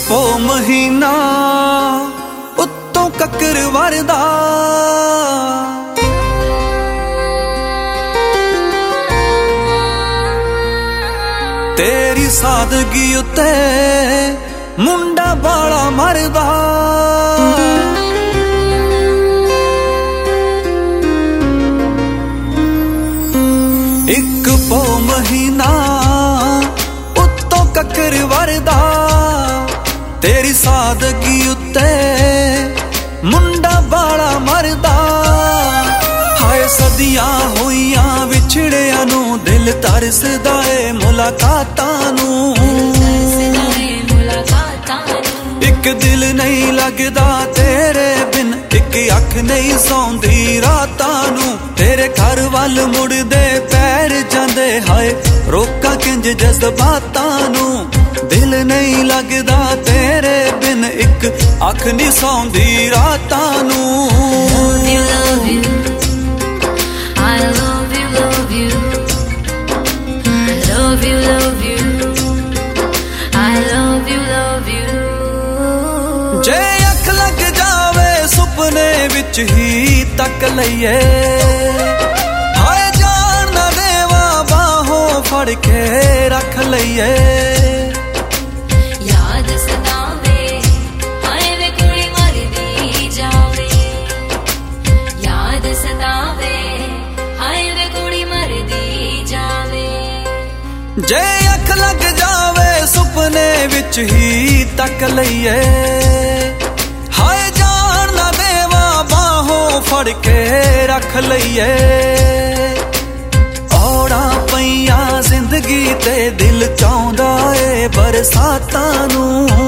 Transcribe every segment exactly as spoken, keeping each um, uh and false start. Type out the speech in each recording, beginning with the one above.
पो महीना उत्तों ककर वरदा, तेरी सादगी उत्ते मुंडा बाला मरदा। एक पो महीना उत्तों ककर वरदा, तेरी सादगी उत्ते मुंडा बाला मरदा। हाय सदियां होइयां विछड़ियां नू दिल तरसदा ए मुलाकातां नू। एक दिल नहीं लगदा तेरे बिन, एक अख नहीं सौंदी रातां नू। तेरे घर वल मुड़दे पैर जांदे हाय रोका किंज जज्बातां नू। दिल नहीं लगदा तेरे बिन, एक अख नहीं सौंदी रातां नू। जे अख लग जावे सुपने विच ही तक लईए, हाय जान ना देवा बाहों फड़ के रख लईए। याद सतावे हाय वे कुड़ी मरदी जावे, याद सतावे हाय वे कुड़ी मरदी जावे। जे अख लग जावे सुपने विच ही तक लईए, हाय जान ना देवा बाहों फड़ के रख लईए। औड़ा पईयां जिंदगी ते दिल चाहुंदा ए बरसातां नू।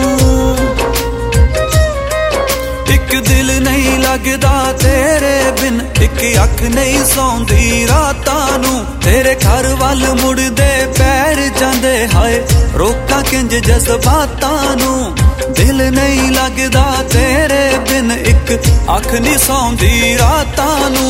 एक दिल नहीं लगदा तेरे बिन, एक अख नहीं सौंदी रातां नू। तेरे घर वल मुड़दे पैर जांदे हाय रोका किंज जज्बातां नू। दिल नहीं लगदा तेरे बिन, एक अख नहीं सौंदी रातां नू।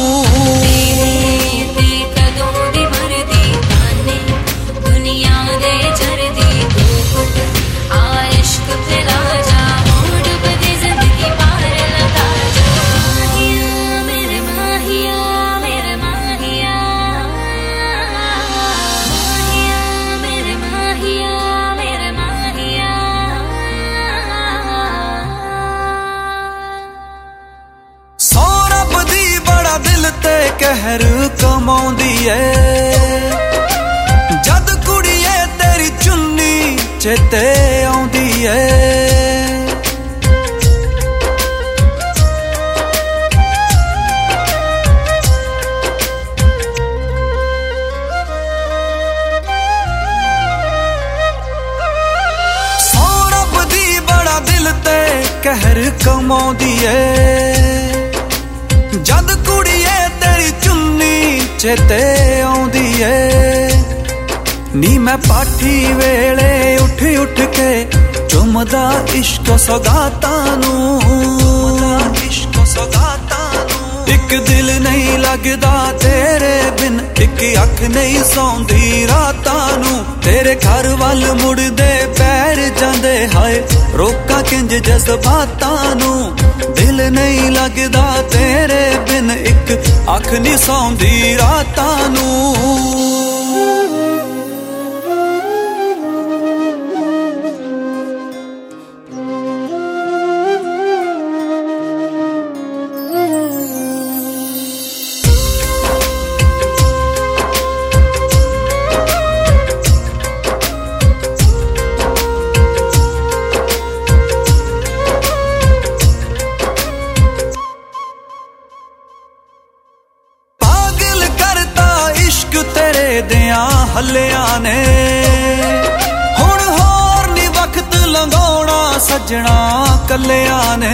दिल ते कहर कमाउंदी ए, जद कुड़िए तेरी चुन्नी चेते आउंदी ए। सौ रब दी बड़ा दिल ते कहर कमाउंदी ए, जद कुड़िए तेरी चुन्नी चेते आउंदी ए। नी मैं पाठी वेले उठ उठ के चुमदा इश्क सौगातां नू। इश्क सौगातां नू। एक दिल नहीं लगदा तेरे बिन, एक अख नहीं सौंदी रातां नू। तेरे घर वल मुड़दे पैर जांदे हाय रोका किंज जज्बातां नू। दिल नहीं लगदा तेरे बिन, एक अख नहीं सौंदी रातां नू। दियां हल्लियां ने हुण होर नी वक्त लंघाउणा सजना कल्लियां ने।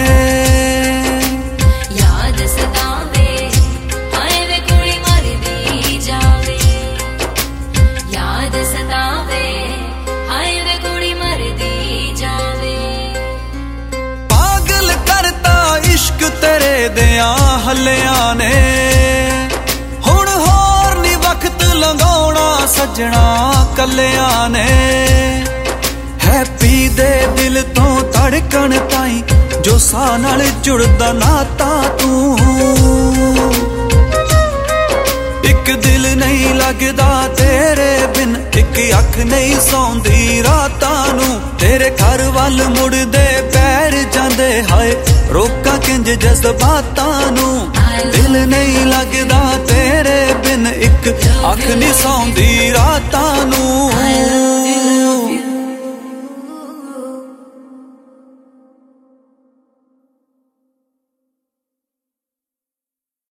याद सतावे हाय वे कुड़ी मरदी जावे, याद सतावे हाय वे कुड़ी मरदी जावे। पागल करता इश्क तेरे दियां हल्लियां ने हुण होर नी वक्त लंघाउणा सजना कल्लियां ने। है ਹੈਪੀ ਦੇ ਦਿਲ ਤੋਂ ਧੜਕਣ ਤਾਈਂ ਜੋ ਸਾਹ ਨਾਲ ਜੁੜਦਾ ਨਾਤਾ ਤੂੰ। ਇੱਕ ਦਿਲ ਨਹੀਂ ਲੱਗਦਾ ਤੇਰੇ ਬਿਨ, ਇੱਕ ਅੱਖ ਨਹੀਂ ਸੌਂਦੀ ਰਾਤਾਂ ਨੂੰ। ਤੇਰੇ ਘਰ ਵੱਲ ਮੁੜਦੇ ਪੈਰ ਜਾਂਦੇ ਹਾਏ, ਰੋਕਾਂ ਕਿੰਜ ਜਜ਼ਬਾਤਾਂ ਨੂੰ। ਦਿਲ ਨਹੀਂ ਲੱਗਦਾ ਤੇਰੇ ਬਿਨ, ਇੱਕ ਅੱਖ ਨਹੀਂ ਸੌਂਦੀ ਰਾਤਾਂ ਨੂੰ।